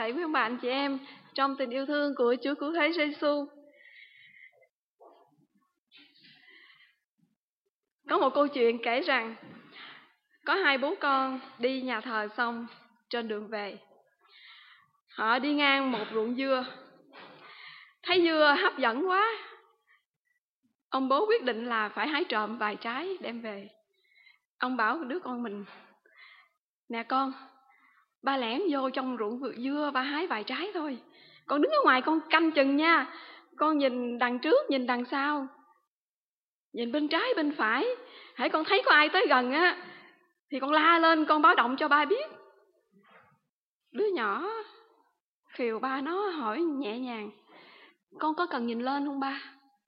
thầy, quý ông bà, anh chị em trong tình yêu thương của Chúa Cứu Thế Giêsu. Có một câu chuyện kể rằng có hai bố con đi nhà thờ xong trên đường về, họ đi ngang một ruộng dưa, thấy dưa hấp dẫn quá, ông bố quyết định là phải hái trộm vài trái đem về. Ông bảo đứa con mình: nè con, ba lẻn vô trong ruộng dưa ba hái vài trái thôi, con đứng ở ngoài con canh chừng nha, con nhìn đằng trước nhìn đằng sau, nhìn bên trái bên phải, hãy con thấy có ai tới gần á thì con la lên, con báo động cho ba biết. Đứa nhỏ khều ba nó hỏi nhẹ nhàng: con có cần nhìn lên không ba?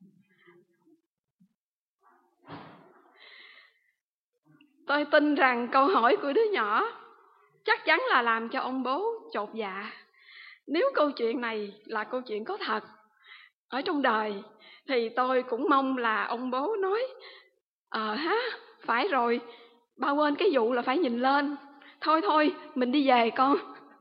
Tôi tin rằng câu hỏi của đứa nhỏ chắc chắn là làm cho ông bố chột dạ. Nếu câu chuyện này là câu chuyện có thật ở trong đời thì tôi cũng mong là ông bố nói: phải rồi, ba quên cái vụ là phải nhìn lên, thôi mình đi về con.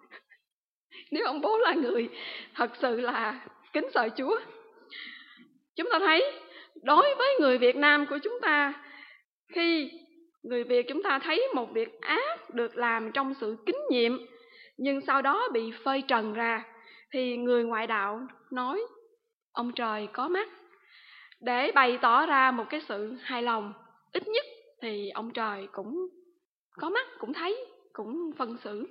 Nếu ông bố là người thật sự là kính sợ Chúa. Chúng ta thấy đối với người Việt Nam của chúng ta, khi người Việt chúng ta thấy một việc ác được làm trong sự kính nhiệm nhưng sau đó bị phơi trần ra, thì người ngoại đạo nói ông trời có mắt để bày tỏ ra một cái sự hài lòng. Ít nhất thì ông trời cũng có mắt, cũng thấy, cũng phân xử.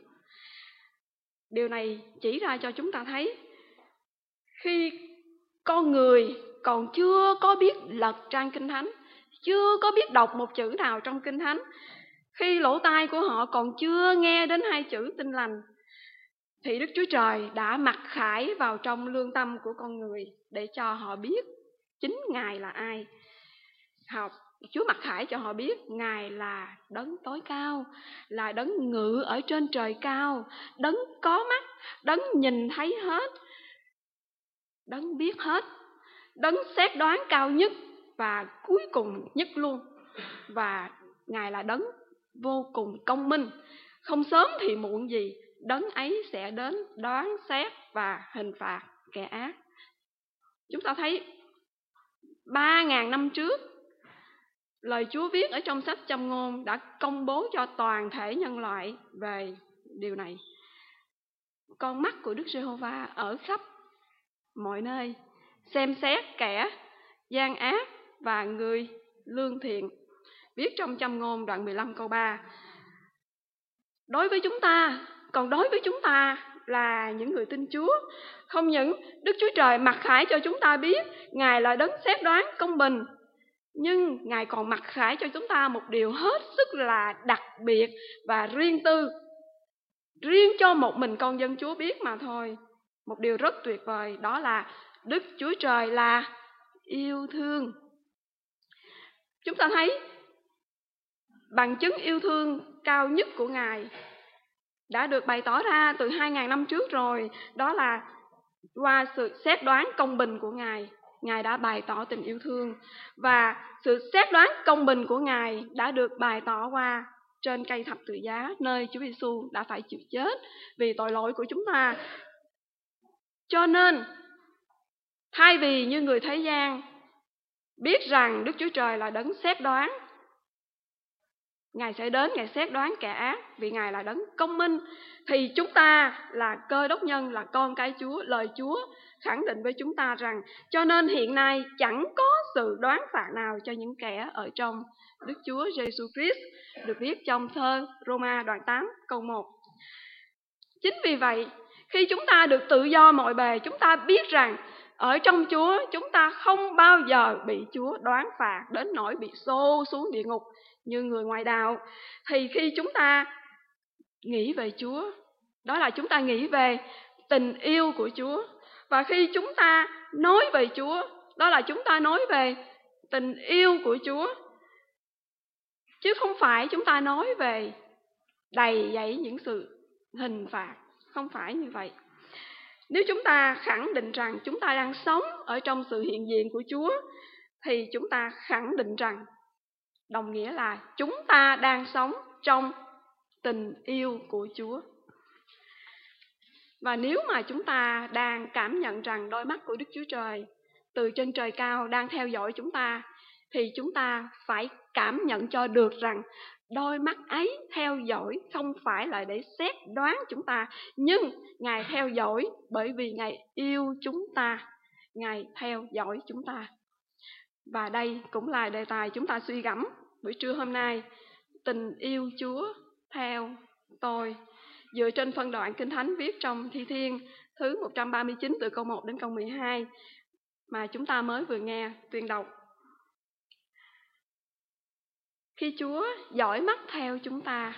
Điều này chỉ ra cho chúng ta thấy khi con người còn chưa có biết lật trang Kinh Thánh, chưa có biết đọc một chữ nào trong Kinh Thánh, khi lỗ tai của họ còn chưa nghe đến hai chữ Tin Lành, thì Đức Chúa Trời đã mặc khải vào trong lương tâm của con người để cho họ biết chính Ngài là ai. Chúa mặc khải cho họ biết Ngài là đấng tối cao, là đấng ngự ở trên trời cao, đấng có mắt, đấng nhìn thấy hết, đấng biết hết, đấng xét đoán cao nhất và cuối cùng nhất luôn. Và Ngài là đấng vô cùng công minh, không sớm thì muộn gì đấng ấy sẽ đến đoán xét và hình phạt kẻ ác. Chúng ta thấy 3.000 năm trước, lời Chúa viết ở trong sách Châm Ngôn đã công bố cho toàn thể nhân loại về điều này. Con mắt của Đức Giê-hô-va ở khắp mọi nơi, xem xét kẻ gian ác và người lương thiện. Viết trong Châm Ngôn đoạn 15 câu 3. Đối với chúng ta là những người tin Chúa, không những Đức Chúa Trời mặc khải cho chúng ta biết Ngài là đấng xét đoán công bình, nhưng Ngài còn mặc khải cho chúng ta một điều hết sức là đặc biệt và riêng tư, riêng cho một mình con dân Chúa biết mà thôi. Một điều rất tuyệt vời, đó là Đức Chúa Trời là yêu thương. Chúng ta thấy bằng chứng yêu thương cao nhất của Ngài đã được bày tỏ ra từ 2.000 năm trước rồi. Đó là qua sự xét đoán công bình của Ngài, Ngài đã bày tỏ tình yêu thương. Và sự xét đoán công bình của Ngài đã được bày tỏ qua trên cây thập tự giá, nơi Chúa Giêsu đã phải chịu chết vì tội lỗi của chúng ta. Cho nên, thay vì như người thế gian biết rằng Đức Chúa Trời là đấng xét đoán, Ngài sẽ đến, Ngài xét đoán kẻ ác vì Ngài là đấng công minh, thì chúng ta là Cơ Đốc nhân, là con cái Chúa. Lời Chúa khẳng định với chúng ta rằng cho nên hiện nay chẳng có sự đoán phạt nào cho những kẻ ở trong Đức Chúa Giêsu Christ, được viết trong thơ Roma đoạn 8 câu 1. Chính vì vậy, khi chúng ta được tự do mọi bề, chúng ta biết rằng ở trong Chúa chúng ta không bao giờ bị Chúa đoán phạt đến nỗi bị xô xuống địa ngục như người ngoại đạo. Thì khi chúng ta nghĩ về Chúa, đó là chúng ta nghĩ về tình yêu của Chúa. Và khi chúng ta nói về Chúa, đó là chúng ta nói về tình yêu của Chúa, chứ không phải chúng ta nói về đầy dẫy những sự hình phạt. Không phải như vậy. Nếu chúng ta khẳng định rằng chúng ta đang sống ở trong sự hiện diện của Chúa, thì chúng ta khẳng định rằng đồng nghĩa là chúng ta đang sống trong tình yêu của Chúa. Và nếu mà chúng ta đang cảm nhận rằng đôi mắt của Đức Chúa Trời từ trên trời cao đang theo dõi chúng ta, thì chúng ta phải cảm nhận cho được rằng đôi mắt ấy theo dõi không phải là để xét đoán chúng ta, nhưng Ngài theo dõi bởi vì Ngài yêu chúng ta. Ngài theo dõi chúng ta. Và đây cũng là đề tài chúng ta suy gẫm buổi trưa hôm nay. Tình yêu Chúa theo tôi, dựa trên phân đoạn Kinh Thánh viết trong Thi Thiên thứ 139 từ câu 1 đến câu 12 mà chúng ta mới vừa nghe tuyên đọc. Khi Chúa dõi mắt theo chúng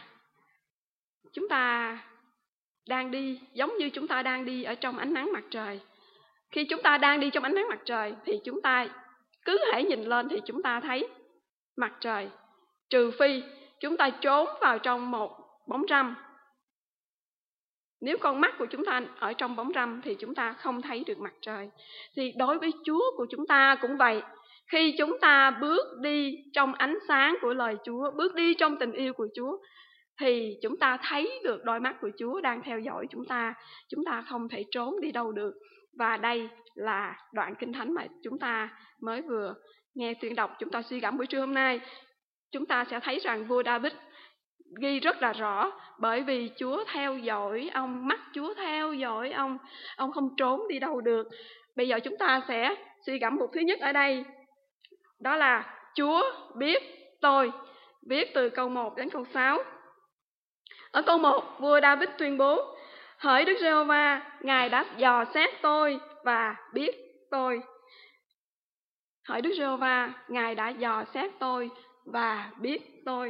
ta đang đi giống như chúng ta đang đi ở trong ánh nắng mặt trời. Khi chúng ta đang đi trong ánh nắng mặt trời thì chúng ta cứ hãy nhìn lên thì chúng ta thấy mặt trời, trừ phi chúng ta trốn vào trong một bóng râm. Nếu con mắt của chúng ta ở trong bóng râm thì chúng ta không thấy được mặt trời. Thì đối với Chúa của chúng ta cũng vậy. Khi chúng ta bước đi trong ánh sáng của lời Chúa, bước đi trong tình yêu của Chúa, thì chúng ta thấy được đôi mắt của Chúa đang theo dõi chúng ta. Chúng ta không thể trốn đi đâu được. Và đây là đoạn Kinh Thánh mà chúng ta mới vừa nghe tuyên đọc, chúng ta suy gẫm buổi trưa hôm nay. Chúng ta sẽ thấy rằng vua David ghi rất là rõ, bởi vì Chúa theo dõi ông, mắt Chúa theo dõi ông không trốn đi đâu được. Bây giờ chúng ta sẽ suy gẫm mục thứ nhất ở đây, đó là Chúa biết tôi, viết từ câu 1 đến câu 6. Ở câu 1, vua David tuyên bố: hỡi Đức Giê-hô-va, Ngài đã dò xét tôi và biết tôi. Hỡi Đức Giê-hô-va, Ngài đã dò xét tôi và biết tôi.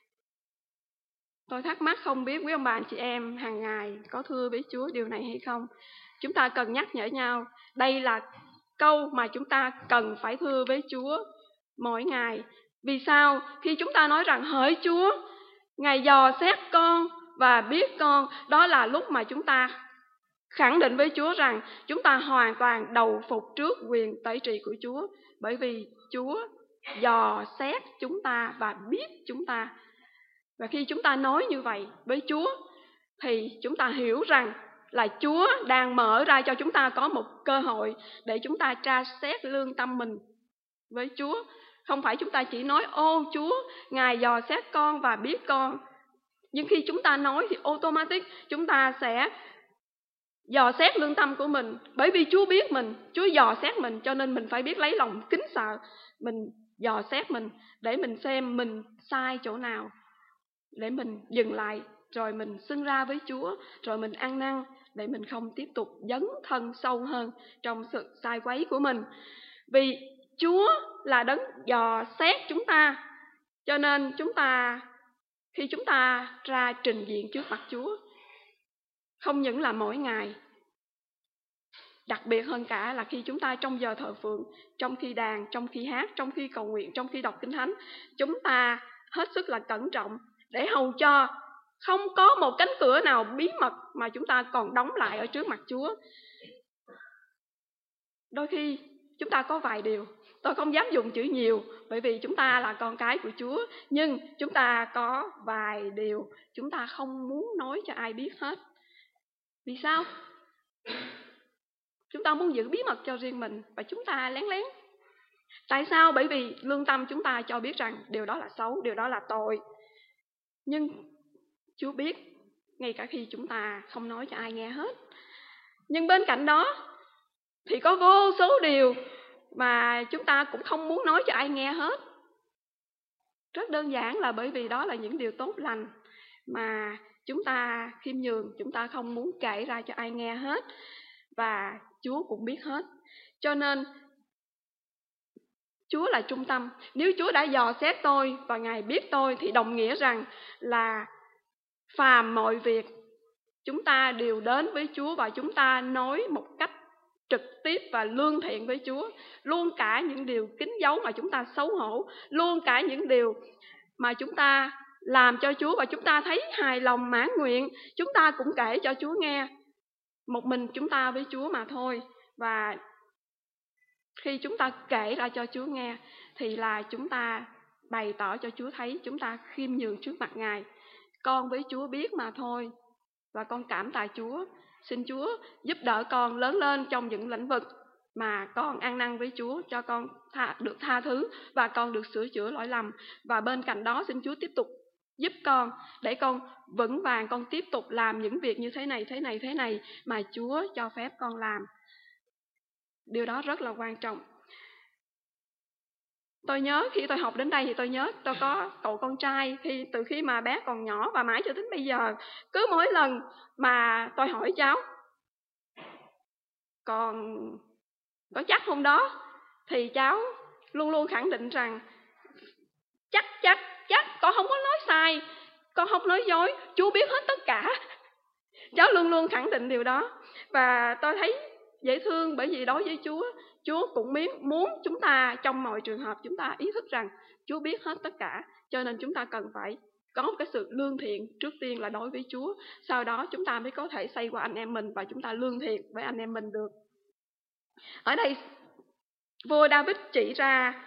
Tôi thắc mắc không biết quý ông bà anh chị em hàng ngày có thưa với Chúa điều này hay không? Chúng ta cần nhắc nhở nhau. Đây là câu mà chúng ta cần phải thưa với Chúa mỗi ngày. Vì sao? Khi chúng ta nói rằng hỡi Chúa, Ngài dò xét con và biết con, đó là lúc mà chúng ta khẳng định với Chúa rằng chúng ta hoàn toàn đầu phục trước quyền tể trị của Chúa. Bởi vì Chúa dò xét chúng ta và biết chúng ta. Và khi chúng ta nói như vậy với Chúa thì chúng ta hiểu rằng là Chúa đang mở ra cho chúng ta có một cơ hội để chúng ta tra xét lương tâm mình với Chúa. Không phải chúng ta chỉ nói ô Chúa, Ngài dò xét con và biết con. Nhưng khi chúng ta nói thì automatic chúng ta sẽ dò xét lương tâm của mình. Bởi vì Chúa biết mình, Chúa dò xét mình, cho nên mình phải biết lấy lòng kính sợ. Mình dò xét mình để mình xem mình sai chỗ nào, để mình dừng lại, rồi mình xưng ra với Chúa, rồi mình ăn năn để mình không tiếp tục dấn thân sâu hơn trong sự sai quấy của mình. Vì Chúa là đấng dò xét chúng ta, cho nên khi chúng ta ra trình diện trước mặt Chúa, không những là mỗi ngày, đặc biệt hơn cả là khi chúng ta trong giờ thờ phượng, trong khi đàn, trong khi hát, trong khi cầu nguyện, trong khi đọc Kinh Thánh, chúng ta hết sức là cẩn trọng để hầu cho không có một cánh cửa nào bí mật mà chúng ta còn đóng lại ở trước mặt Chúa. Đôi khi chúng ta có vài điều, tôi không dám dùng chữ nhiều bởi vì chúng ta là con cái của Chúa, nhưng chúng ta có vài điều chúng ta không muốn nói cho ai biết hết. Vì sao? Chúng ta muốn giữ bí mật cho riêng mình và chúng ta lén lén. Tại sao? Bởi vì lương tâm chúng ta cho biết rằng điều đó là xấu, điều đó là tội. Nhưng Chúa biết ngay cả khi chúng ta không nói cho ai nghe hết. Nhưng bên cạnh đó thì có vô số điều mà chúng ta cũng không muốn nói cho ai nghe hết. Rất đơn giản là bởi vì đó là những điều tốt lành mà chúng ta khiêm nhường, chúng ta không muốn kể ra cho ai nghe hết. Và Chúa cũng biết hết. Cho nên Chúa là trung tâm. Nếu Chúa đã dò xét tôi và Ngài biết tôi thì đồng nghĩa rằng là phàm mọi việc chúng ta đều đến với Chúa và chúng ta nói một cách trực tiếp và lương thiện với Chúa. Luôn cả những điều kín dấu mà chúng ta xấu hổ, luôn cả những điều mà chúng ta làm cho Chúa và chúng ta thấy hài lòng mãn nguyện, chúng ta cũng kể cho Chúa nghe. Một mình chúng ta với Chúa mà thôi. Và khi chúng ta kể ra cho Chúa nghe thì là chúng ta bày tỏ cho Chúa thấy chúng ta khiêm nhường trước mặt Ngài. Con với Chúa biết mà thôi, và con cảm tạ Chúa Xin Chúa giúp đỡ con lớn lên trong những lĩnh vực mà con ăn năn với Chúa, cho con được tha thứ và con được sửa chữa lỗi lầm. Và bên cạnh đó xin Chúa tiếp tục giúp con để con vững vàng, con tiếp tục làm những việc như thế này mà Chúa cho phép con làm. Điều đó rất là quan trọng. Tôi nhớ khi tôi học đến đây thì tôi nhớ tôi có cậu con trai từ khi mà bé còn nhỏ và mãi cho đến bây giờ. Cứ mỗi lần mà tôi hỏi cháu còn có chắc hôm đó, thì cháu luôn luôn khẳng định rằng chắc, con không có nói sai, con không nói dối, Chúa biết hết tất cả. Cháu luôn luôn khẳng định điều đó. Và tôi thấy dễ thương, bởi vì đối với Chúa cũng muốn chúng ta trong mọi trường hợp chúng ta ý thức rằng Chúa biết hết tất cả. Cho nên chúng ta cần phải có một cái sự lương thiện, trước tiên là đối với Chúa, sau đó chúng ta mới có thể xoay qua anh em mình và chúng ta lương thiện với anh em mình được. Ở đây vua David chỉ ra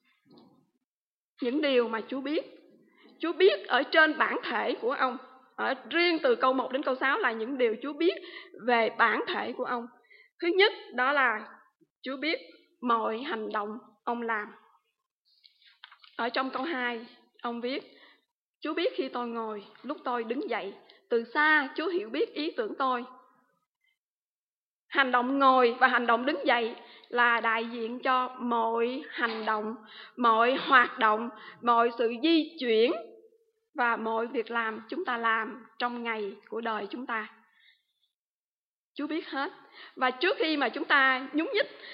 những điều mà Chúa biết. Chúa biết ở trên bản thể của ông. Ở riêng từ câu 1 đến câu 6 là những điều Chúa biết về bản thể của ông. Thứ nhất đó là Chúa biết mọi hành động ông làm. Ở trong câu 2 ông viết: Chúa biết khi tôi ngồi, lúc tôi đứng dậy, từ xa Chúa hiểu biết ý tưởng tôi. Hành động ngồi và hành động đứng dậy là đại diện cho mọi hành động, mọi hoạt động, mọi sự di chuyển và mọi việc làm chúng ta làm trong ngày của đời chúng ta. Chúa biết hết. Và trước khi mà chúng ta nhúng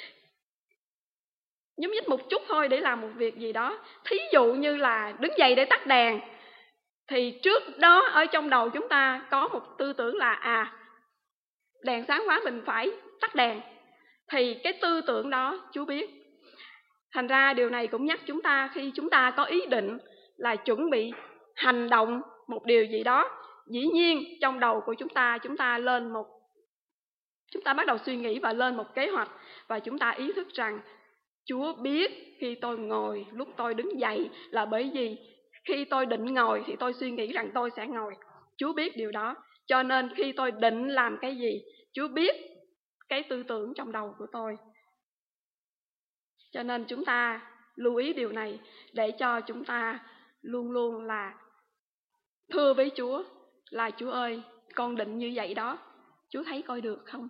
nhích một chút thôi để làm một việc gì đó, thí dụ như là đứng dậy để tắt đèn, thì trước đó ở trong đầu chúng ta có một tư tưởng là đèn sáng quá mình phải tắt đèn. Thì cái tư tưởng đó Chúa biết. Thành ra điều này cũng nhắc chúng ta khi chúng ta có ý định là chuẩn bị hành động một điều gì đó, dĩ nhiên trong đầu của chúng ta bắt đầu suy nghĩ và lên một kế hoạch, và chúng ta ý thức rằng Chúa biết khi tôi ngồi, lúc tôi đứng dậy là bởi vì khi tôi định ngồi thì tôi suy nghĩ rằng tôi sẽ ngồi. Chúa biết điều đó. Cho nên khi tôi định làm cái gì, Chúa biết cái tư tưởng trong đầu của tôi. Cho nên chúng ta lưu ý điều này để cho chúng ta luôn luôn là thưa với Chúa là Chúa ơi, con định như vậy đó, Chúa thấy coi được không?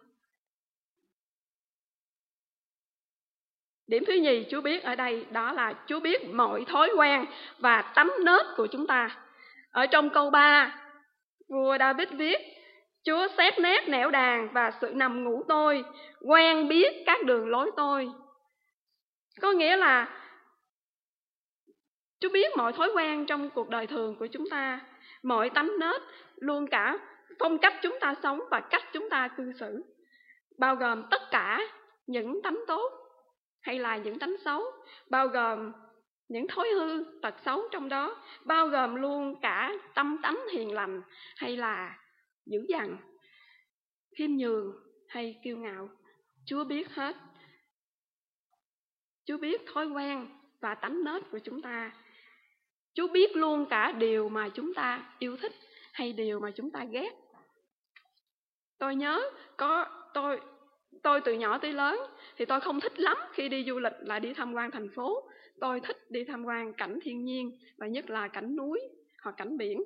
Điểm thứ nhì Chúa biết ở đây đó là Chúa biết mọi thói quen và tánh nết của chúng ta. Ở trong câu 3, vua David viết: Chúa xét nét nẻo đàn và sự nằm ngủ tôi, quen biết các đường lối tôi. Có nghĩa là Chúa biết mọi thói quen trong cuộc đời thường của chúng ta, mọi tánh nết, luôn cả phong cách chúng ta sống và cách chúng ta cư xử, bao gồm tất cả những tánh tốt hay là những tánh xấu, bao gồm những thói hư, tật xấu trong đó, bao gồm luôn cả tâm tánh hiền lành hay là dữ dằn, khiêm nhường hay kiêu ngạo. Chúa biết hết. Chúa biết thói quen và tánh nết của chúng ta. Chúa biết luôn cả điều mà chúng ta yêu thích hay điều mà chúng ta ghét. Tôi nhớ tôi từ nhỏ tới lớn thì tôi không thích lắm khi đi du lịch là đi tham quan thành phố. Tôi thích đi tham quan cảnh thiên nhiên, và nhất là cảnh núi hoặc cảnh biển.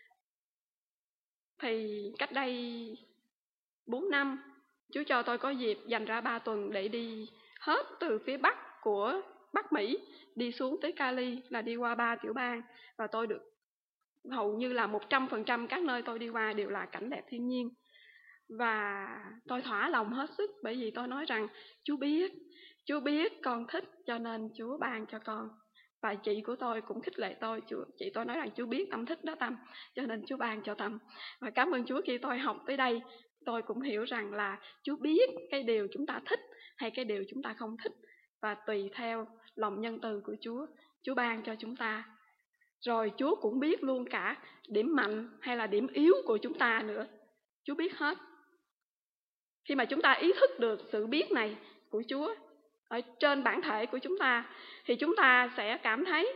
Thì cách đây 4 năm, Chúa cho tôi có dịp dành ra 3 tuần để đi hết từ phía Bắc của Bắc Mỹ đi xuống tới Cali, là đi qua 3 tiểu bang. Và tôi được hầu như là 100% các nơi tôi đi qua đều là cảnh đẹp thiên nhiên. Và tôi thỏa lòng hết sức, bởi vì tôi nói rằng Chúa biết con thích, cho nên Chúa ban cho con. Và chị của tôi cũng khích lệ tôi. Chị tôi nói rằng Chúa biết Tâm thích đó Tâm, cho nên Chúa ban cho Tâm. Và cảm ơn Chúa khi tôi học tới đây, tôi cũng hiểu rằng là Chúa biết cái điều chúng ta thích hay cái điều chúng ta không thích. Và tùy theo lòng nhân từ của Chúa ban cho chúng ta. Rồi Chúa cũng biết luôn cả điểm mạnh hay là điểm yếu của chúng ta nữa. Chúa biết hết. Khi mà chúng ta ý thức được sự biết này của Chúa ở trên bản thể của chúng ta, thì chúng ta sẽ cảm thấy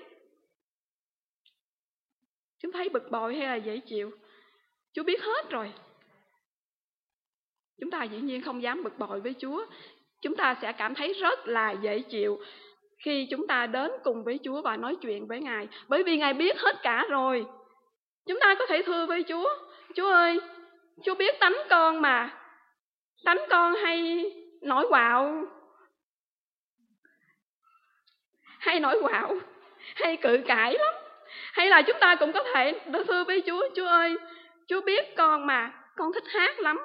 bực bội hay là dễ chịu. Chúa biết hết rồi. Chúng ta dĩ nhiên không dám bực bội với Chúa. Chúng ta sẽ cảm thấy rất là dễ chịu khi chúng ta đến cùng với Chúa và nói chuyện với Ngài. Bởi vì Ngài biết hết cả rồi. Chúng ta có thể thưa với Chúa: Chúa ơi, Chúa biết tánh con mà. Tánh con hay nổi quạo, hay cự cãi lắm. Hay là chúng ta cũng có thể thưa với Chúa: Chúa ơi, Chúa biết con mà, con thích hát lắm.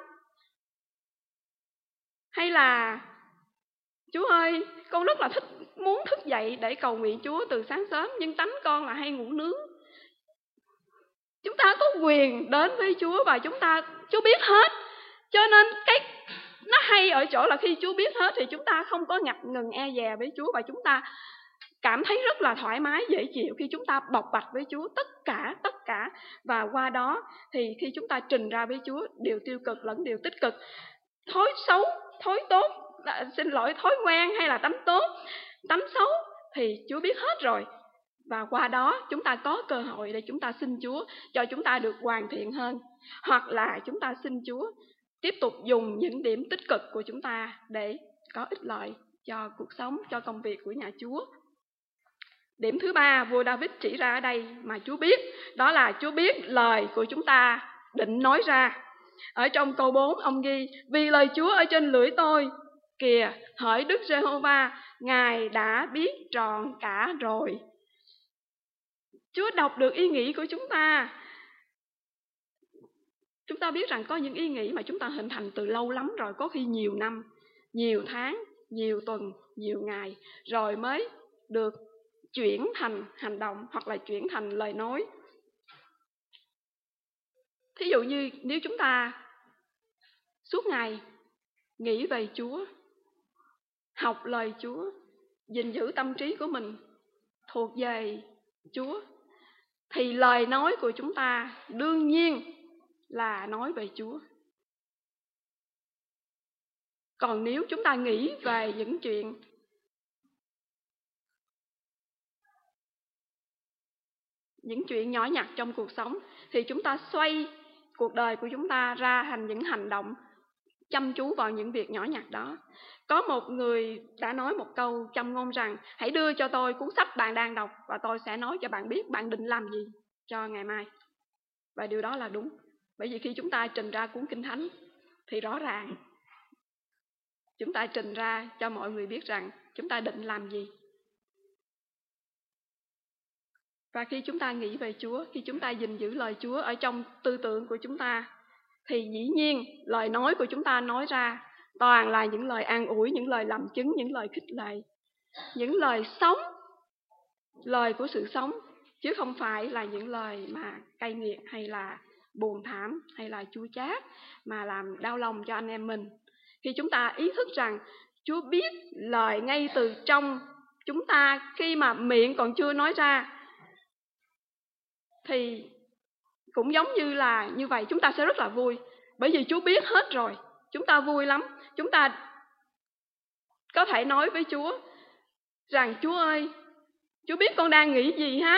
Hay là Chúa ơi, con rất là muốn thức dậy để cầu nguyện Chúa từ sáng sớm, nhưng tánh con là hay ngủ nướng. Chúng ta có quyền đến với Chúa và Chúa biết hết. Cho nên nó hay ở chỗ là khi Chúa biết hết thì chúng ta không có ngập ngừng e dè với Chúa, và chúng ta cảm thấy rất là thoải mái, dễ chịu khi chúng ta bộc bạch với Chúa tất cả. Và qua đó thì khi chúng ta trình ra với Chúa điều tiêu cực lẫn điều tích cực, thói xấu, thói tốt, thói quen hay là tánh tốt, tánh xấu, thì Chúa biết hết rồi. Và qua đó chúng ta có cơ hội để chúng ta xin Chúa cho chúng ta được hoàn thiện hơn. Hoặc là chúng ta xin Chúa tiếp tục dùng những điểm tích cực của chúng ta để có ích lợi cho cuộc sống, cho công việc của nhà Chúa. Điểm thứ ba vua David chỉ ra ở đây mà Chúa biết, đó là Chúa biết lời của chúng ta định nói ra. Ở trong câu 4 ông ghi: vì lời Chúa ở trên lưỡi tôi, kìa hỡi Đức Giê-hô-va, Ngài đã biết trọn cả rồi. Chúa đọc được ý nghĩ của chúng ta. Chúng ta biết rằng có những ý nghĩ mà chúng ta hình thành từ lâu lắm rồi, có khi nhiều năm, nhiều tháng, nhiều tuần, nhiều ngày, rồi mới được chuyển thành hành động hoặc là chuyển thành lời nói. Thí dụ như nếu chúng ta suốt ngày nghĩ về Chúa, học lời Chúa, gìn giữ tâm trí của mình thuộc về Chúa, thì lời nói của chúng ta đương nhiên là nói về Chúa. Còn nếu chúng ta nghĩ về những chuyện nhỏ nhặt trong cuộc sống, thì chúng ta xoay cuộc đời của chúng ta ra thành những hành động chăm chú vào những việc nhỏ nhặt đó. Có một người đã nói một câu châm ngôn rằng: hãy đưa cho tôi cuốn sách bạn đang đọc và tôi sẽ nói cho bạn biết bạn định làm gì cho ngày mai. Và điều đó là đúng. Bởi vì khi chúng ta trình ra cuốn Kinh Thánh thì rõ ràng chúng ta trình ra cho mọi người biết rằng chúng ta định làm gì. Và khi chúng ta nghĩ về Chúa, khi chúng ta gìn giữ lời Chúa ở trong tư tưởng của chúng ta, thì dĩ nhiên lời nói của chúng ta nói ra toàn là những lời an ủi, những lời làm chứng, những lời khích lệ, những lời sống, lời của sự sống, chứ không phải là những lời mà cay nghiệt hay là buồn thảm hay là chua chát mà làm đau lòng cho anh em mình. Khi chúng ta ý thức rằng Chúa biết lời ngay từ trong chúng ta khi mà miệng còn chưa nói ra, thì cũng giống như là như vậy, chúng ta sẽ rất là vui. Bởi vì Chúa biết hết rồi, chúng ta vui lắm. Chúng ta có thể nói với Chúa rằng: Chúa ơi, Chúa biết con đang nghĩ gì ha?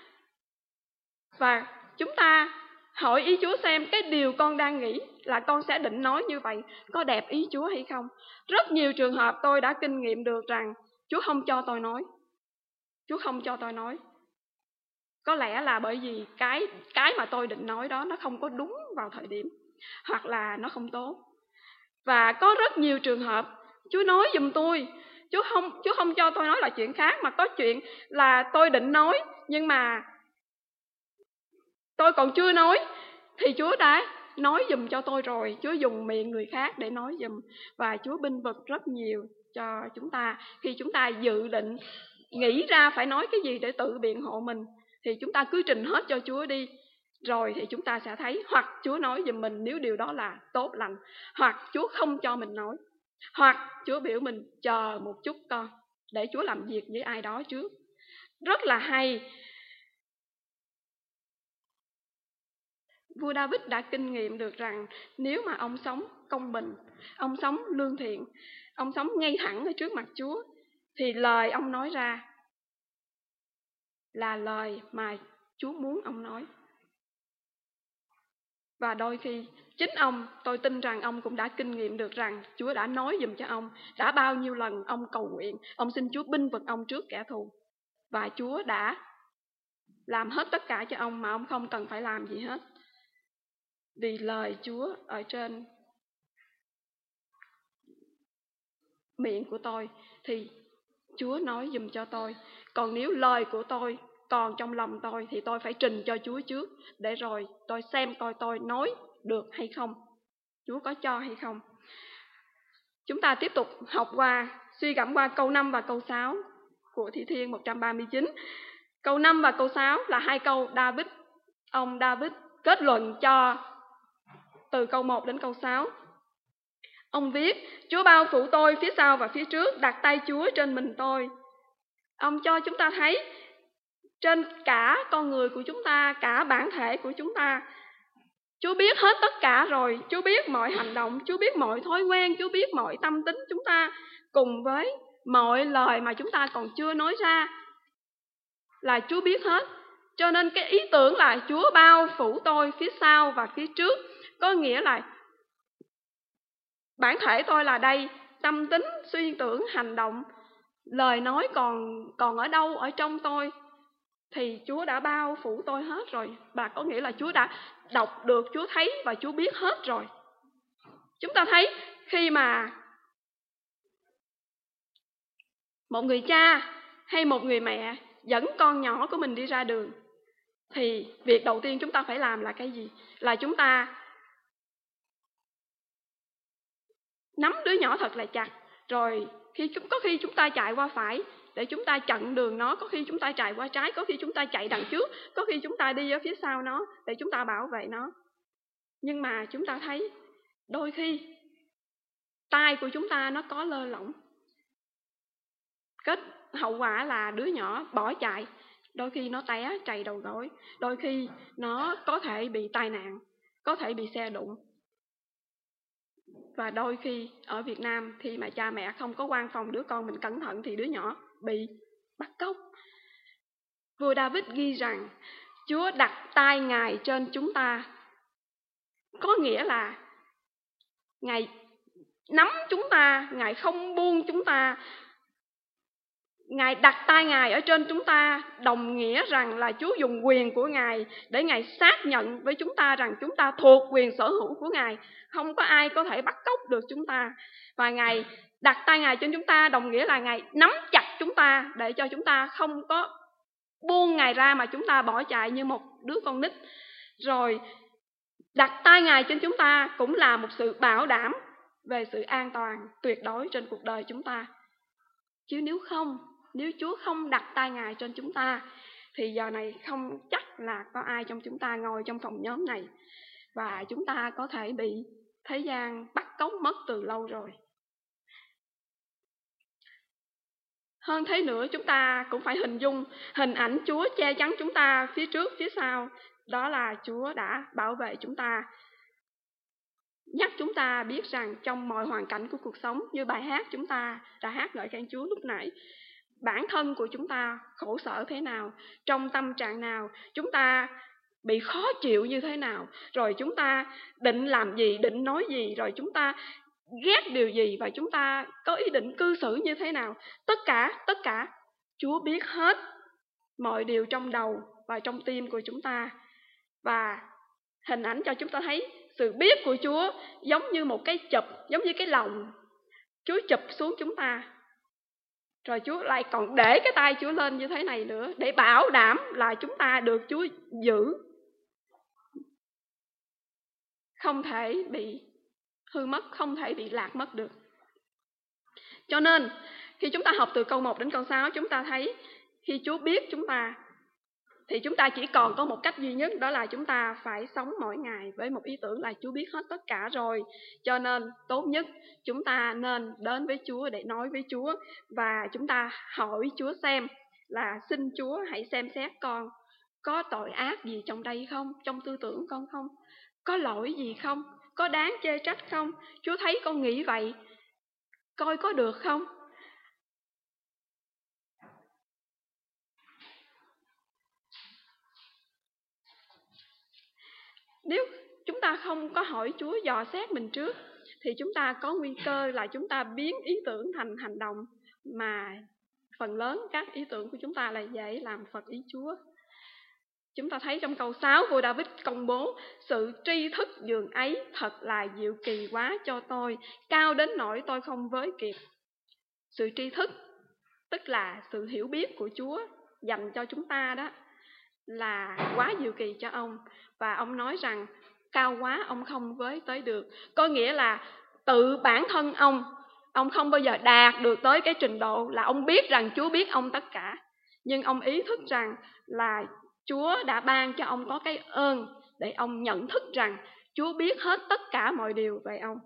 Và chúng ta hỏi ý Chúa xem cái điều con đang nghĩ là con sẽ định nói như vậy có đẹp ý Chúa hay không. Rất nhiều trường hợp tôi đã kinh nghiệm được rằng Chúa không cho tôi nói. Chúa không cho tôi nói. Có lẽ là bởi vì cái mà tôi định nói đó nó không có đúng vào thời điểm, hoặc là nó không tốt. Và có rất nhiều trường hợp Chúa nói giùm tôi, Chúa không cho tôi nói là chuyện khác, mà có chuyện là tôi định nói nhưng mà tôi còn chưa nói thì Chúa đã nói giùm cho tôi rồi. Chúa dùng miệng người khác để nói giùm. Và Chúa bênh vực rất nhiều cho chúng ta. Khi chúng ta dự định nghĩ ra phải nói cái gì để tự biện hộ mình, thì chúng ta cứ trình hết cho Chúa đi. Rồi thì chúng ta sẽ thấy hoặc Chúa nói giùm mình nếu điều đó là tốt lành, hoặc Chúa không cho mình nói, hoặc Chúa biểu mình chờ một chút con, để Chúa làm việc với ai đó trước. Rất là hay. Vua David đã kinh nghiệm được rằng nếu mà ông sống công bình, ông sống lương thiện, ông sống ngay thẳng ở trước mặt Chúa, thì lời ông nói ra là lời mà Chúa muốn ông nói. Và đôi khi chính ông, tôi tin rằng ông cũng đã kinh nghiệm được rằng Chúa đã nói giùm cho ông, đã bao nhiêu lần ông cầu nguyện, ông xin Chúa binh vực ông trước kẻ thù. Và Chúa đã làm hết tất cả cho ông mà ông không cần phải làm gì hết. Vì lời Chúa ở trên miệng của tôi thì Chúa nói giùm cho tôi. Còn nếu lời của tôi còn trong lòng tôi thì tôi phải trình cho Chúa trước, để rồi tôi xem coi tôi nói được hay không, Chúa có cho hay không. Chúng ta tiếp tục học qua, suy gẫm qua câu 5 và câu 6 của Thi Thiên 139. Câu 5 và câu 6 là hai câu ông David kết luận cho từ câu 1 đến câu 6. Ông viết: Chúa bao phủ tôi phía sau và phía trước, đặt tay Chúa trên mình tôi. Ông cho chúng ta thấy trên cả con người của chúng ta, cả bản thể của chúng ta, Chúa biết hết tất cả rồi. Chúa biết mọi hành động, Chúa biết mọi thói quen, Chúa biết mọi tâm tính chúng ta, cùng với mọi lời mà chúng ta còn chưa nói ra là Chúa biết hết. Cho nên cái ý tưởng là Chúa bao phủ tôi phía sau và phía trước, có nghĩa là bản thể tôi là đây, tâm tính, suy tưởng, hành động, lời nói còn ở đâu, ở trong tôi, thì Chúa đã bao phủ tôi hết rồi. Và có nghĩa là Chúa đã đọc được, Chúa thấy và Chúa biết hết rồi. Chúng ta thấy khi mà một người cha hay một người mẹ dẫn con nhỏ của mình đi ra đường, thì việc đầu tiên chúng ta phải làm là cái gì? Là chúng ta nắm đứa nhỏ thật là chặt, rồi có khi chúng ta chạy qua phải để chúng ta chặn đường nó, có khi chúng ta chạy qua trái, có khi chúng ta chạy đằng trước, có khi chúng ta đi ở phía sau nó để chúng ta bảo vệ nó. Nhưng mà chúng ta thấy đôi khi tay của chúng ta nó có lơ lỏng, hậu quả là đứa nhỏ bỏ chạy, đôi khi nó té trầy đầu gối, đôi khi nó có thể bị tai nạn, có thể bị xe đụng. Và đôi khi ở Việt Nam, khi mà cha mẹ không có quan phòng đứa con mình cẩn thận thì đứa nhỏ bị bắt cóc. Vua David ghi rằng Chúa đặt tay Ngài trên chúng ta, có nghĩa là Ngài nắm chúng ta, Ngài không buông chúng ta. Ngài đặt tay Ngài ở trên chúng ta, đồng nghĩa rằng là Chúa dùng quyền của Ngài để Ngài xác nhận với chúng ta rằng chúng ta thuộc quyền sở hữu của Ngài. Không có ai có thể bắt cóc được chúng ta. Và Ngài đặt tay Ngài trên chúng ta, đồng nghĩa là Ngài nắm chặt chúng ta để cho chúng ta không có buông Ngài ra mà chúng ta bỏ chạy như một đứa con nít. Rồi đặt tay Ngài trên chúng ta cũng là một sự bảo đảm về sự an toàn tuyệt đối trên cuộc đời chúng ta. Chứ nếu Chúa không đặt tay Ngài trên chúng ta thì giờ này không chắc là có ai trong chúng ta ngồi trong phòng nhóm này, và chúng ta có thể bị thế gian bắt cóc mất từ lâu rồi. Hơn thế nữa, chúng ta cũng phải hình dung hình ảnh Chúa che chắn chúng ta phía trước, phía sau. Đó là Chúa đã bảo vệ chúng ta, nhắc chúng ta biết rằng trong mọi hoàn cảnh của cuộc sống, như bài hát chúng ta đã hát ngợi khen Chúa lúc nãy, bản thân của chúng ta khổ sở thế nào, trong tâm trạng nào, chúng ta bị khó chịu như thế nào, rồi chúng ta định làm gì, định nói gì, rồi chúng ta ghét điều gì, và chúng ta có ý định cư xử như thế nào. Tất cả Chúa biết hết mọi điều trong đầu và trong tim của chúng ta. Và hình ảnh cho chúng ta thấy sự biết của Chúa giống như một cái chụp, giống như cái lồng Chúa chụp xuống chúng ta. Rồi Chúa lại còn để cái tay Chúa lên như thế này nữa, để bảo đảm là chúng ta được Chúa giữ, không thể bị hư mất, không thể bị lạc mất được. Cho nên khi chúng ta học từ câu 1 đến câu 6, chúng ta thấy khi Chúa biết chúng ta thì chúng ta chỉ còn có một cách duy nhất, đó là chúng ta phải sống mỗi ngày với một ý tưởng là Chúa biết hết tất cả rồi. Cho nên tốt nhất chúng ta nên đến với Chúa để nói với Chúa, và chúng ta hỏi Chúa xem là xin Chúa hãy xem xét con có tội ác gì trong đây không, trong tư tưởng con không, có lỗi gì không, có đáng chê trách không, Chúa thấy con nghĩ vậy, coi có được không. Nếu chúng ta không có hỏi Chúa, dò xét mình trước, thì chúng ta có nguy cơ là chúng ta biến ý tưởng thành hành động, mà phần lớn các ý tưởng của chúng ta là dễ làm phật ý Chúa. Chúng ta thấy trong câu 6, vua David công bố: sự tri thức dường ấy thật là diệu kỳ quá cho tôi, cao đến nỗi tôi không với kịp. Sự tri thức tức là sự hiểu biết của Chúa dành cho chúng ta đó, là quá diệu kỳ cho ông. Và ông nói rằng cao quá ông không với tới được. Có nghĩa là tự bản thân ông không bao giờ đạt được tới cái trình độ là ông biết rằng Chúa biết ông tất cả. Nhưng ông ý thức rằng là Chúa đã ban cho ông có cái ơn để ông nhận thức rằng Chúa biết hết tất cả mọi điều về ông.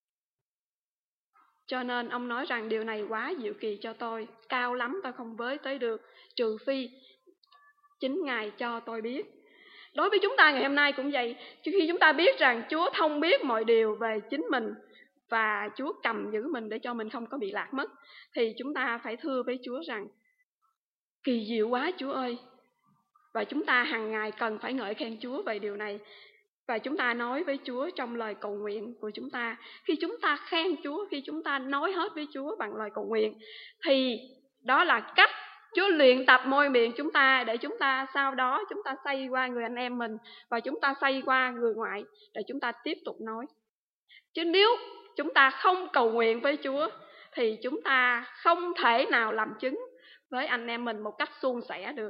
Cho nên ông nói rằng điều này quá diệu kỳ cho tôi, cao lắm tôi không với tới được, trừ phi chính Ngài cho tôi biết. Đối với chúng ta ngày hôm nay cũng vậy, khi chúng ta biết rằng Chúa thông biết mọi điều về chính mình và Chúa cầm giữ mình để cho mình không có bị lạc mất, thì chúng ta phải thưa với Chúa rằng kỳ diệu quá Chúa ơi. Và chúng ta hàng ngày cần phải ngợi khen Chúa về điều này. Và chúng ta nói với Chúa trong lời cầu nguyện của chúng ta. Khi chúng ta khen Chúa, khi chúng ta nói hết với Chúa bằng lời cầu nguyện, thì đó là cách Chúa luyện tập môi miệng chúng ta, để chúng ta sau đó chúng ta xoay qua người anh em mình, và chúng ta xoay qua người ngoại để chúng ta tiếp tục nói. Chứ nếu chúng ta không cầu nguyện với Chúa thì chúng ta không thể nào làm chứng với anh em mình một cách suôn sẻ được.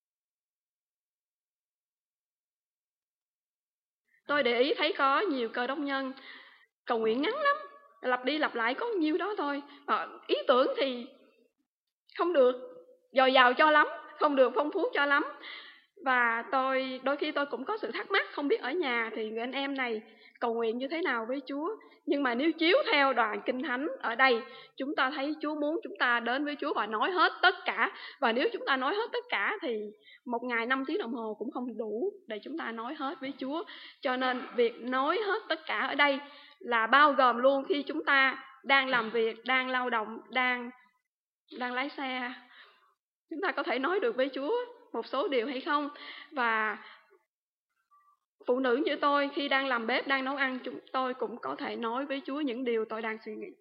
Tôi để ý thấy có nhiều cơ đốc nhân cầu nguyện ngắn lắm, lặp đi lặp lại có nhiêu đó thôi, mà ý tưởng thì không được dồi dào cho lắm, không được phong phú cho lắm. Và đôi khi tôi cũng có sự thắc mắc, không biết ở nhà thì người anh em này cầu nguyện như thế nào với Chúa. Nhưng mà nếu chiếu theo đoạn Kinh Thánh ở đây, chúng ta thấy Chúa muốn chúng ta đến với Chúa và nói hết tất cả. Và nếu chúng ta nói hết tất cả thì một ngày 5 tiếng đồng hồ cũng không đủ để chúng ta nói hết với Chúa. Cho nên việc nói hết tất cả ở đây là bao gồm luôn khi chúng ta đang làm việc, đang lao động, đang lái xe. Chúng ta có thể nói được với Chúa một số điều hay không? Và phụ nữ như tôi khi đang làm bếp, đang nấu ăn, tôi cũng có thể nói với Chúa những điều tôi đang suy nghĩ.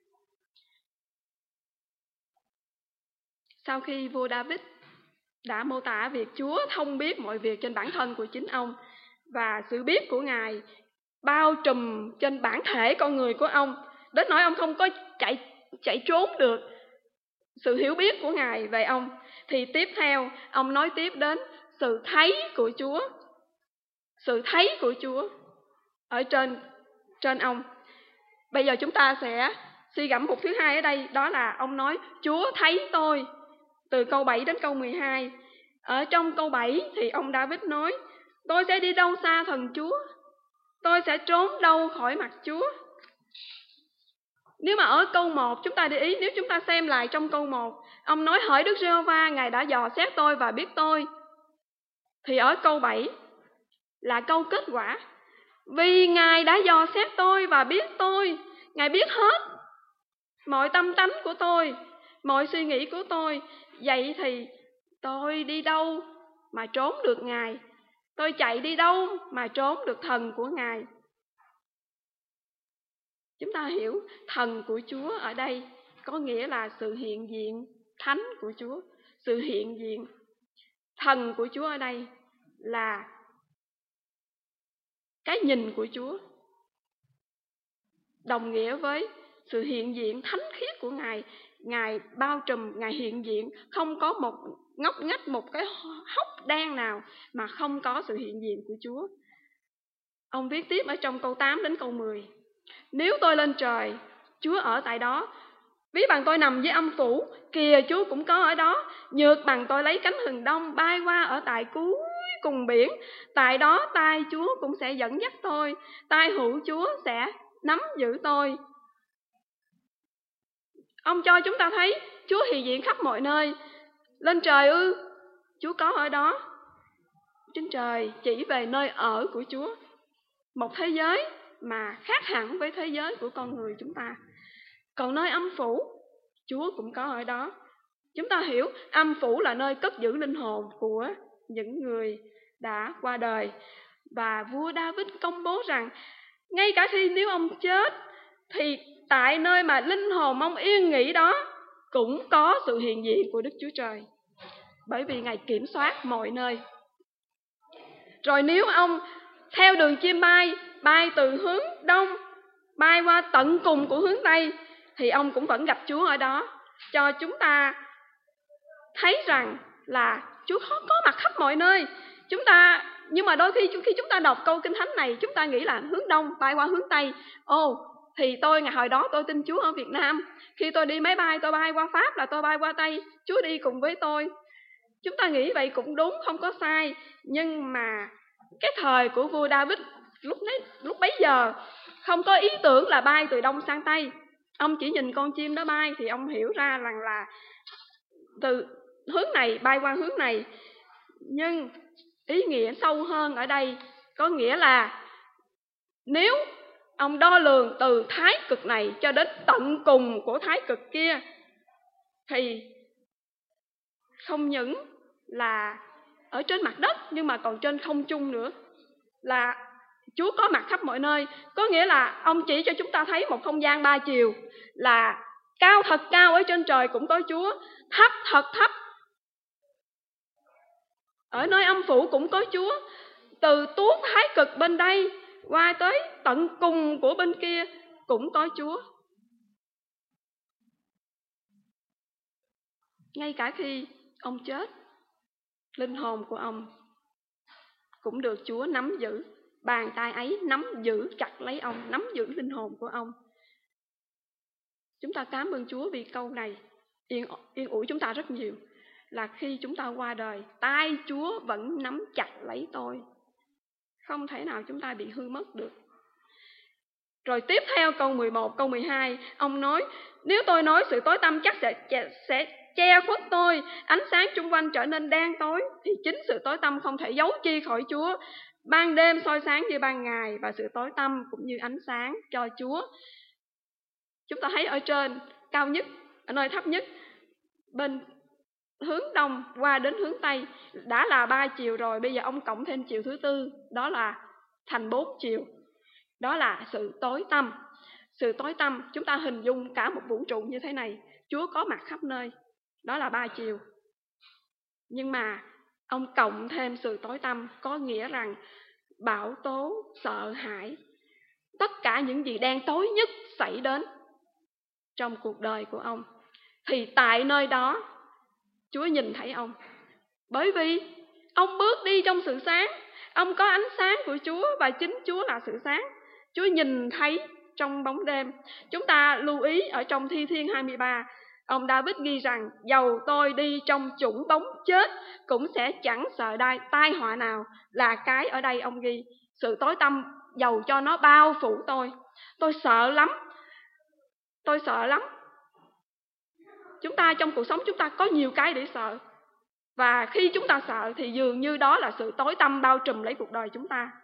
Sau khi vua David đã mô tả việc Chúa thông biết mọi việc trên bản thân của chính ông, và sự biết của Ngài bao trùm trên bản thể con người của ông, đến nỗi ông không có chạy trốn được sự hiểu biết của Ngài về ông, thì tiếp theo ông nói tiếp đến sự thấy của Chúa. Sự thấy của Chúa ở trên ông. Bây giờ chúng ta sẽ suy gẫm mục thứ hai ở đây, đó là ông nói Chúa thấy tôi, từ câu 7 đến câu 12. Ở trong câu 7 thì ông David nói: tôi sẽ đi đâu xa thần Chúa, tôi sẽ trốn đâu khỏi mặt Chúa. Nếu mà ở câu 1 chúng ta để ý, nếu chúng ta xem lại trong câu 1, ông nói hỡi Đức Giê-hô-va, Ngài đã dò xét tôi và biết tôi. Thì ở câu 7 là câu kết quả: vì Ngài đã dò xét tôi và biết tôi. Ngài biết hết mọi tâm tánh của tôi, mọi suy nghĩ của tôi. Vậy thì tôi đi đâu mà trốn được Ngài? Tôi chạy đi đâu mà trốn được thần của Ngài? Chúng ta hiểu thần của Chúa ở đây có nghĩa là sự hiện diện thánh của Chúa. Sự hiện diện thần của Chúa ở đây là cái nhìn của Chúa, đồng nghĩa với sự hiện diện thánh khiết của Ngài. Ngài bao trùm, Ngài hiện diện, không có một ngóc ngách, một cái hốc đen nào mà không có sự hiện diện của Chúa. Ông viết tiếp ở trong câu 8 đến câu 10: nếu tôi lên trời, Chúa ở tại đó. Ví bằng tôi nằm dưới âm phủ, kìa Chúa cũng có ở đó. Nhược bằng tôi lấy cánh hừng đông, bay qua ở tại cuối cùng biển, tại đó tay Chúa cũng sẽ dẫn dắt tôi, tay hữu Chúa sẽ nắm giữ tôi. Ông cho chúng ta thấy Chúa hiện diện khắp mọi nơi. Lên trời ư? Chúa có ở đó. Trên trời chỉ về nơi ở của Chúa, một thế giới mà khác hẳn với thế giới của con người chúng ta. Còn nơi âm phủ, Chúa cũng có ở đó. Chúng ta hiểu âm phủ là nơi cất giữ linh hồn của những người đã qua đời. Và vua David công bố rằng ngay cả khi nếu ông chết thì tại nơi mà linh hồn ông yên nghỉ đó cũng có sự hiện diện của Đức Chúa Trời, bởi vì Ngài kiểm soát mọi nơi. Rồi nếu ông theo đường chim bay từ hướng đông, bay qua tận cùng của hướng Tây, thì ông cũng vẫn gặp Chúa ở đó, cho chúng ta thấy rằng là Chúa có mặt khắp mọi nơi. Nhưng mà đôi khi chúng ta đọc câu Kinh Thánh này, chúng ta nghĩ là hướng đông bay qua hướng Tây. Thì hồi đó tôi tin Chúa ở Việt Nam, khi tôi đi máy bay tôi bay qua Pháp là tôi bay qua Tây, Chúa đi cùng với tôi. Chúng ta nghĩ vậy cũng đúng, không có sai. Nhưng mà cái thời của vua David lúc bấy giờ không có ý tưởng là bay từ đông sang Tây. Ông chỉ nhìn con chim đó bay thì ông hiểu ra rằng là từ hướng này bay qua hướng này. Nhưng ý nghĩa sâu hơn ở đây có nghĩa là nếu ông đo lường từ thái cực này cho đến tận cùng của thái cực kia, thì không những là ở trên mặt đất nhưng mà còn trên không trung nữa, là Chúa có mặt khắp mọi nơi. Có nghĩa là ông chỉ cho chúng ta thấy một không gian 3 chiều, là cao thật cao ở trên trời cũng có Chúa, thấp thật thấp ở nơi âm phủ cũng có Chúa, từ tuốt thái cực bên đây qua tới tận cùng của bên kia cũng có Chúa. Ngay cả khi ông chết, linh hồn của ông cũng được Chúa nắm giữ. Bàn tay ấy nắm giữ chặt lấy ông, nắm giữ linh hồn của ông. Chúng ta cảm ơn Chúa vì câu này yên ủi chúng ta rất nhiều, là khi chúng ta qua đời, tay Chúa vẫn nắm chặt lấy tôi, không thể nào chúng ta bị hư mất được. Rồi tiếp theo câu 11, câu 12, ông nói: nếu tôi nói sự tối tăm chắc sẽ che khuất tôi, ánh sáng chung quanh trở nên đen tối, thì chính sự tối tăm không thể giấu chi khỏi Chúa. Ban đêm soi sáng như ban ngày, và sự tối tăm cũng như ánh sáng cho Chúa. Chúng ta thấy ở trên cao nhất, ở nơi thấp nhất, bên hướng đông qua đến hướng Tây đã là 3 chiều rồi, bây giờ ông cộng thêm chiều thứ tư, đó là thành 4 chiều. Đó là sự tối tăm. Sự tối tăm, chúng ta hình dung cả một vũ trụ như thế này, Chúa có mặt khắp nơi, đó là 3 chiều. Nhưng mà ông cộng thêm sự tối tăm, có nghĩa rằng bão tố, sợ hãi, tất cả những gì đen tối nhất xảy đến trong cuộc đời của ông, thì tại nơi đó Chúa nhìn thấy ông. Bởi vì ông bước đi trong sự sáng, ông có ánh sáng của Chúa, và chính Chúa là sự sáng. Chúa nhìn thấy trong bóng đêm. Chúng ta lưu ý ở trong Thi Thiên 23, ông David ghi rằng: dầu tôi đi trong chủng bóng chết cũng sẽ chẳng sợ tai họa nào. Là cái ở đây ông ghi sự tối tăm, dầu cho nó bao phủ tôi sợ lắm. Tôi sợ lắm. Chúng ta trong cuộc sống chúng ta có nhiều cái để sợ, và khi chúng ta sợ thì dường như đó là sự tối tăm bao trùm lấy cuộc đời chúng ta.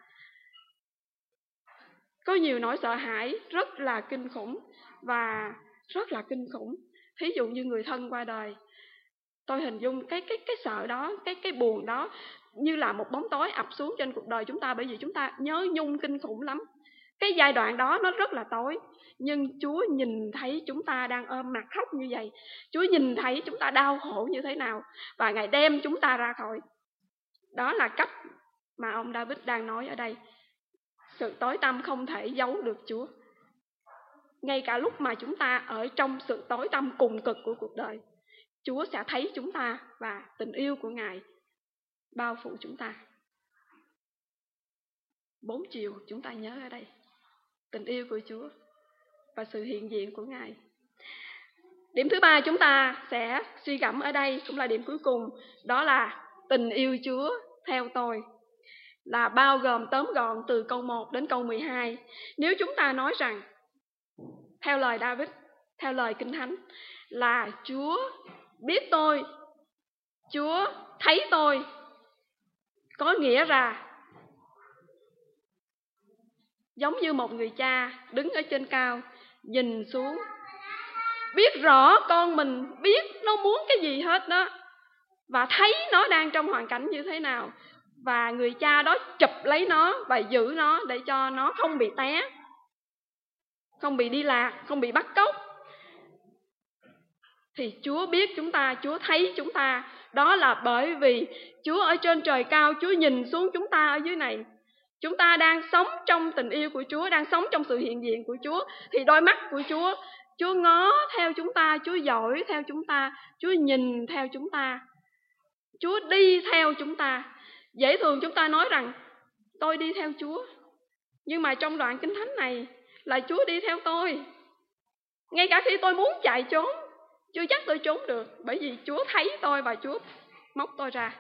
Có nhiều nỗi sợ hãi rất là kinh khủng, và rất là kinh khủng. Thí dụ như người thân qua đời, tôi hình dung cái sợ đó, cái buồn đó như là một bóng tối ập xuống trên cuộc đời chúng ta, bởi vì chúng ta nhớ nhung kinh khủng lắm. Cái giai đoạn đó nó rất là tối, nhưng Chúa nhìn thấy chúng ta đang ôm mặt khóc như vậy. Chúa nhìn thấy chúng ta đau khổ như thế nào, và Ngài đem chúng ta ra khỏi. Đó là cách mà ông David đang nói ở đây. Sự tối tăm không thể giấu được Chúa. Ngay cả lúc mà chúng ta ở trong sự tối tăm cùng cực của cuộc đời, Chúa sẽ thấy chúng ta, và tình yêu của Ngài bao phủ chúng ta. 4 chiều chúng ta nhớ ở đây: tình yêu của Chúa và sự hiện diện của Ngài. Điểm thứ 3 chúng ta sẽ suy gẫm ở đây, cũng là điểm cuối cùng, đó là tình yêu Chúa theo tôi, là bao gồm tóm gọn từ câu 1 đến câu 12. Nếu chúng ta nói rằng theo lời David, theo lời Kinh Thánh, là Chúa biết tôi, Chúa thấy tôi, có nghĩa là giống như một người cha đứng ở trên cao, nhìn xuống, biết rõ con mình, biết nó muốn cái gì hết đó, và thấy nó đang trong hoàn cảnh như thế nào, và người cha đó chụp lấy nó và giữ nó để cho nó không bị té, không bị đi lạc, không bị bắt cóc. Thì Chúa biết chúng ta, Chúa thấy chúng ta. Đó là bởi vì Chúa ở trên trời cao, Chúa nhìn xuống chúng ta ở dưới này. Chúng ta đang sống trong tình yêu của Chúa, đang sống trong sự hiện diện của Chúa. Thì đôi mắt của Chúa, Chúa ngó theo chúng ta, Chúa dõi theo chúng ta, Chúa nhìn theo chúng ta, Chúa đi theo chúng ta. Dễ thường chúng ta nói rằng tôi đi theo Chúa, nhưng mà trong đoạn Kinh Thánh này là Chúa đi theo tôi. Ngay cả khi tôi muốn chạy trốn, chưa chắc tôi trốn được, bởi vì Chúa thấy tôi và Chúa móc tôi ra.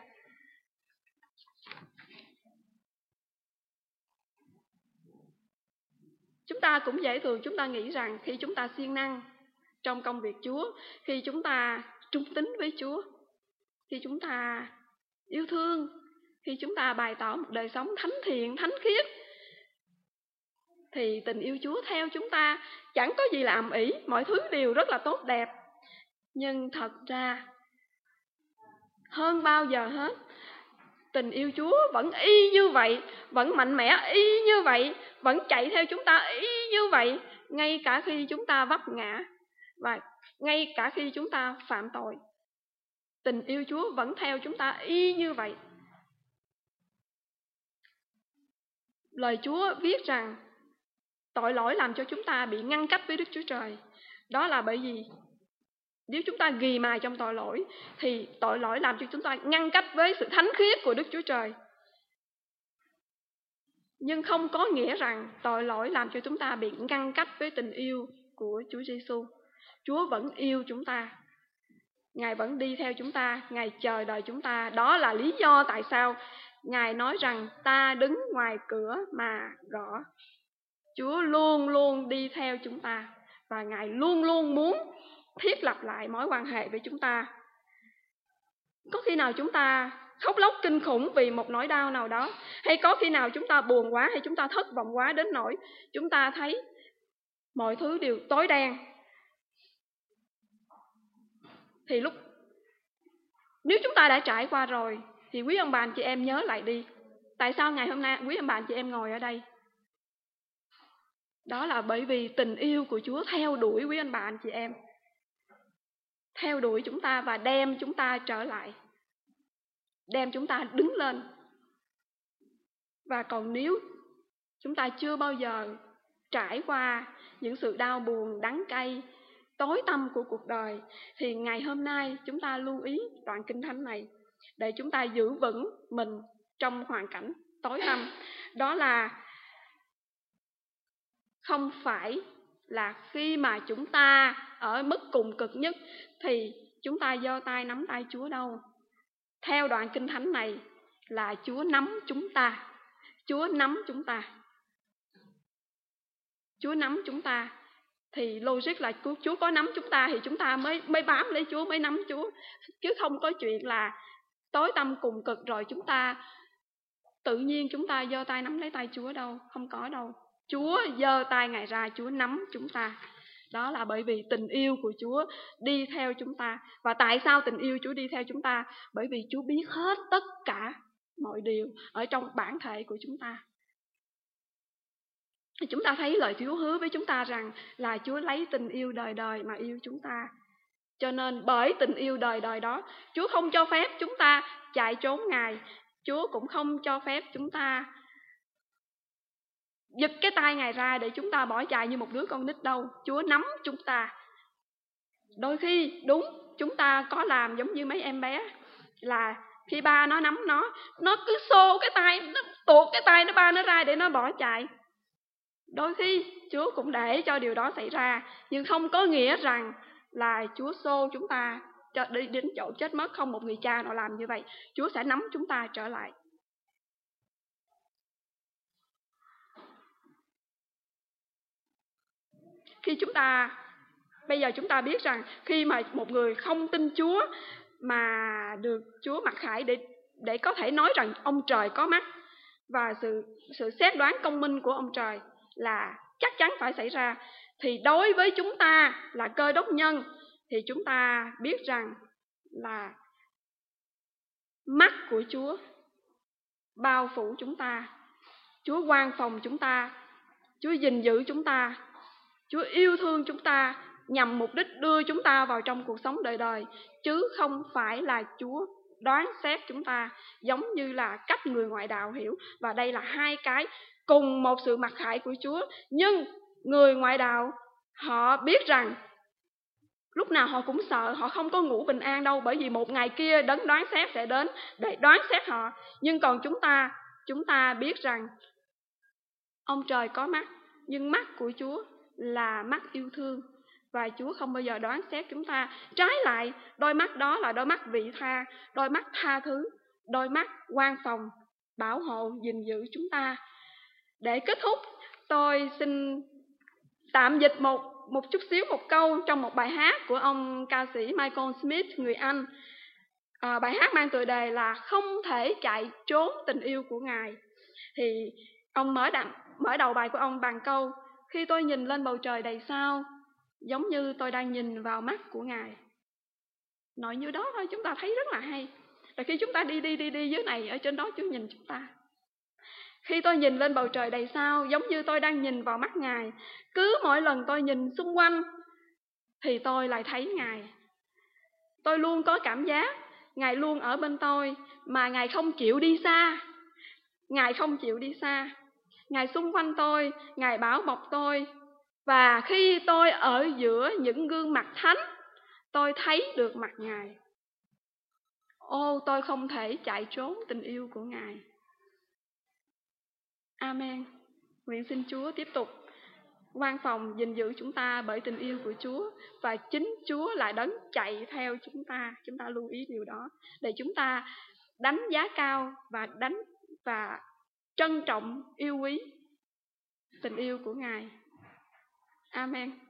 Chúng ta cũng dễ thường chúng ta nghĩ rằng khi chúng ta siêng năng trong công việc Chúa, khi chúng ta trung tín với Chúa, khi chúng ta yêu thương, khi chúng ta bày tỏ một đời sống thánh thiện, thánh khiết, thì tình yêu Chúa theo chúng ta chẳng có gì là ầm ĩ, mọi thứ đều rất là tốt đẹp. Nhưng thật ra hơn bao giờ hết, tình yêu Chúa vẫn y như vậy, vẫn mạnh mẽ y như vậy, vẫn chạy theo chúng ta y như vậy, ngay cả khi chúng ta vấp ngã và ngay cả khi chúng ta phạm tội. Tình yêu Chúa vẫn theo chúng ta y như vậy. Lời Chúa viết rằng tội lỗi làm cho chúng ta bị ngăn cách với Đức Chúa Trời. Đó là bởi vì nếu chúng ta ghì mài trong tội lỗi thì tội lỗi làm cho chúng ta ngăn cách với sự thánh khiết của Đức Chúa Trời. Nhưng không có nghĩa rằng tội lỗi làm cho chúng ta bị ngăn cách với tình yêu của Chúa Giêsu. Chúa vẫn yêu chúng ta. Ngài vẫn đi theo chúng ta, Ngài chờ đợi chúng ta. Đó là lý do tại sao Ngài nói rằng ta đứng ngoài cửa mà gõ. Chúa luôn luôn đi theo chúng ta và Ngài luôn luôn muốn thiết lập lại mối quan hệ với chúng ta. Có khi nào chúng ta khóc lóc kinh khủng vì một nỗi đau nào đó, hay có khi nào chúng ta buồn quá, hay chúng ta thất vọng quá đến nỗi chúng ta thấy mọi thứ đều tối đen, thì nếu chúng ta đã trải qua rồi thì quý ông bà anh chị em nhớ lại đi, tại sao ngày hôm nay quý ông bà anh chị em ngồi ở đây? Đó là bởi vì tình yêu của Chúa theo đuổi quý anh bà anh chị em, theo đuổi chúng ta và đem chúng ta trở lại, đem chúng ta đứng lên. Và còn nếu chúng ta chưa bao giờ trải qua những sự đau buồn, đắng cay, tối tăm của cuộc đời, thì ngày hôm nay chúng ta lưu ý đoạn Kinh Thánh này để chúng ta giữ vững mình trong hoàn cảnh tối tăm. Đó là không phải là khi mà chúng ta ở mức cùng cực nhất thì chúng ta giơ tay nắm tay Chúa đâu. Theo đoạn Kinh Thánh này là Chúa nắm chúng ta. Chúa nắm chúng ta. Chúa nắm chúng ta. Thì logic là Chúa có nắm chúng ta thì chúng ta mới bám lấy Chúa, mới nắm Chúa. Chứ không có chuyện là tối tăm cùng cực rồi chúng ta tự nhiên chúng ta giơ tay nắm lấy tay Chúa đâu. Không có đâu. Chúa giơ tay Ngài ra, Chúa nắm chúng ta. Đó là bởi vì tình yêu của Chúa đi theo chúng ta. Và tại sao tình yêu Chúa đi theo chúng ta? Bởi vì Chúa biết hết tất cả mọi điều ở trong bản thể của chúng ta. Chúng ta thấy lời Chúa hứa với chúng ta rằng là Chúa lấy tình yêu đời đời mà yêu chúng ta. Cho nên bởi tình yêu đời đời đó, Chúa không cho phép chúng ta chạy trốn Ngài. Chúa cũng không cho phép chúng ta giật cái tay Ngài ra để chúng ta bỏ chạy như một đứa con nít đâu. Chúa nắm chúng ta. Đôi khi đúng, chúng ta có làm giống như mấy em bé, là khi ba nó nắm nó cứ xô cái tay, nó tuột cái tay nó ba nó ra để nó bỏ chạy. Đôi khi Chúa cũng để cho điều đó xảy ra, nhưng không có nghĩa rằng là Chúa xô chúng ta đi đến chỗ chết mất. Không một người cha nào làm như vậy. Chúa sẽ nắm chúng ta trở lại. Bây giờ chúng ta biết rằng khi mà một người không tin Chúa mà được Chúa mặc khải để có thể nói rằng ông trời có mắt và sự xét đoán công minh của ông trời là chắc chắn phải xảy ra, thì đối với chúng ta là Cơ Đốc nhân thì chúng ta biết rằng là mắt của Chúa bao phủ chúng ta, Chúa quan phòng chúng ta, Chúa gìn giữ chúng ta, Chúa yêu thương chúng ta nhằm mục đích đưa chúng ta vào trong cuộc sống đời đời, chứ không phải là Chúa đoán xét chúng ta giống như là cách người ngoại đạo hiểu. Và đây là hai cái cùng một sự mặc khải của Chúa. Nhưng người ngoại đạo họ biết rằng lúc nào họ cũng sợ, họ không có ngủ bình an đâu, bởi vì một ngày kia đấng đoán xét sẽ đến để đoán xét họ. Nhưng còn chúng ta biết rằng ông trời có mắt, nhưng mắt của Chúa là mắt yêu thương, và Chúa không bao giờ đoán xét chúng ta. Trái lại, đôi mắt đó là đôi mắt vị tha, đôi mắt tha thứ, đôi mắt quan phòng, bảo hộ, gìn giữ chúng ta. Để kết thúc, tôi xin tạm dịch một chút xíu một câu trong một bài hát của ông ca sĩ Michael Smith, người Anh. Bài hát mang tựa đề là Không thể chạy trốn tình yêu của Ngài. Thì ông mở đầu bài của ông bằng câu: khi tôi nhìn lên bầu trời đầy sao, giống như tôi đang nhìn vào mắt của Ngài. Nói như đó thôi chúng ta thấy rất là hay. Là khi chúng ta đi dưới này, ở trên đó Chúa nhìn chúng ta. Khi tôi nhìn lên bầu trời đầy sao, giống như tôi đang nhìn vào mắt Ngài. Cứ mỗi lần tôi nhìn xung quanh thì tôi lại thấy Ngài. Tôi luôn có cảm giác Ngài luôn ở bên tôi, mà Ngài không chịu đi xa. Ngài không chịu đi xa. Ngài xung quanh tôi, Ngài bảo bọc tôi. Và khi tôi ở giữa những gương mặt thánh, tôi thấy được mặt Ngài. Ô, tôi không thể chạy trốn tình yêu của Ngài. Amen. Nguyện xin Chúa tiếp tục quan phòng gìn giữ chúng ta bởi tình yêu của Chúa, và chính Chúa là đấng chạy theo chúng ta. Chúng ta lưu ý điều đó để chúng ta đánh giá cao và trân trọng yêu quý tình yêu của Ngài. Amen.